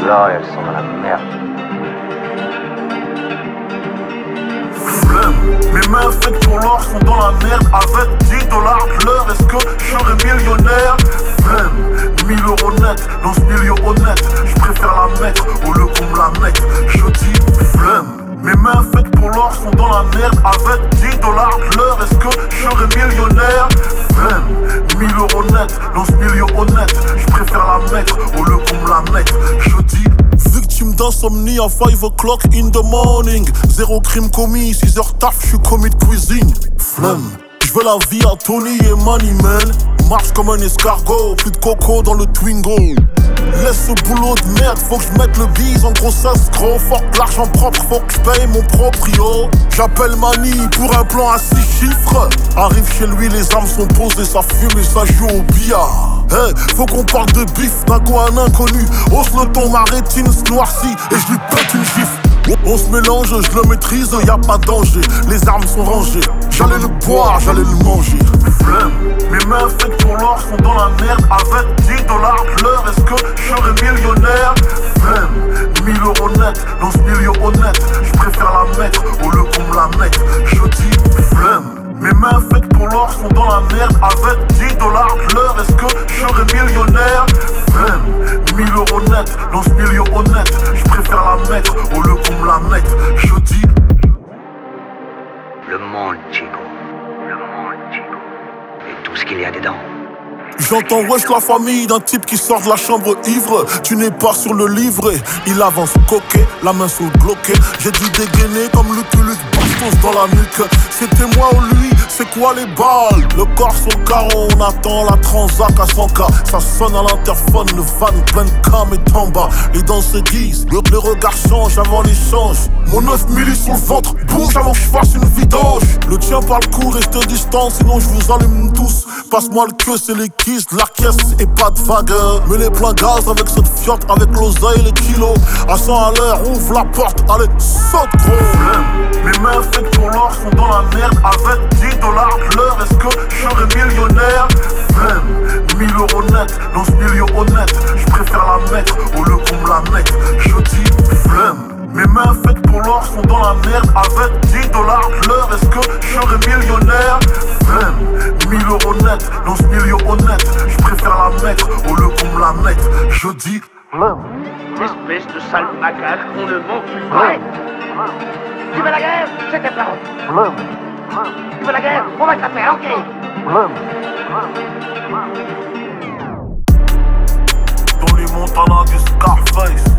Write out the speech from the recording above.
Là, elles sont dans la merde. Flemme, mes mains faites pour l'or sont dans la merde. Avec 10 dollars de l'heure, est-ce que je serai millionnaire? Flemme, 1000 euros net, dans ce milieu honnête, je préfère la mettre au lieu qu'on me la mette. Je dis flemme. Mes mains faites pour l'or sont dans la merde. Avec 10 dollars de l'heure, est-ce que je serai millionnaire? Flemme, 1000 euros net, dans ce milieu honnête, je préfère la mettre au lieu qu'on me la mette. Je dis victime d'insomnie à 5 o'clock in the morning. Zéro crime commis, 6 heures taf, je suis commis de cuisine. Flemme, je veux la vie à Tony et Money Man. Marche comme un escargot, plus de coco dans le Twingo. Laisse ce boulot de merde, faut que je mette le bise en grossesse gros. Fort que l'argent propre, faut que je paye mon proprio. J'appelle Mani pour un plan à 6 chiffres. Arrive chez lui, les armes sont posées, ça fume et ça joue au billard. Hey, faut qu'on parle de bif d'un coup à un inconnu. Hausse le ton, ma rétine se noircit et je lui pète une gifle. On se mélange, je le maîtrise, y'a pas de danger. Les armes sont rangées, j'allais le boire, j'allais le manger. Flemme, mes mains faites pour l'or sont dans la merde. Avec 10 dollars de l'heure, est-ce que je serai millionnaire? Flemme, 1000 euros net, dans ce milieu honnête, je préfère la mettre au lieu qu'on me la mette. Je dis flemme. Mes mains faites pour l'or sont dans la merde. Avec 10 dollars de l'heure, est-ce que je serai millionnaire? Flemme, 1000 euros net, dans ce milieu honnête, je préfère la mettre au lieu qu'on me la mette. Je dis Le monde, Chico. Le monde, Chico. Et tout ce qu'il y a dedans. j'entends wesh la famille d'un type qui sort de la chambre ivre. Tu n'es pas sur le livret. Il avance coquet, la main sur le bloqué. J'ai dû dégainer comme Lucky Luke, bastos dans la nuque. C'était moi ou lui, c'est quoi les balles? Le corps sur le carreau, on attend la transac à 100K. Ça sonne à l'interphone, le van plein de cam est en bas. Les dents se disent, le regard change avant l'échange. Mon 9 milli sur le ventre, bouge avant que je fasse une vidange. Le tien parle court, reste distant, sinon je vous allume tous. Passe-moi le queue, c'est les kiss, la caisse et pas de vague. Mets les pleins gaz avec cette fiotte, avec l'oseille, les kilos. À 100 à l'heure, ouvre la porte, allez, saute gros. Mes mains faites pour l'or sont dans la merde. Avec 10 dollars de l'heure, est-ce que je serai millionnaire? Flemme, 1000 euros net, dans ce milieu honnête, je préfère la mettre au lieu qu'on me la mette. Je dis flemme. Mes mains faites pour l'or sont dans la merde. Avec 10 dollars de l'heure, est-ce que je serai millionnaire? Flemme, 1000 euros net, dans ce milieu honnête, je préfère la mettre au lieu qu'on me la mette. Je dis flemme. Espèce de sale macaque, on ne ment plus vrai. Tu veux la guerre? C'est tes parents. Flemme. Tu veux la guerre? On va te la faire, ok. Flemme. Tony Montana du Scarface.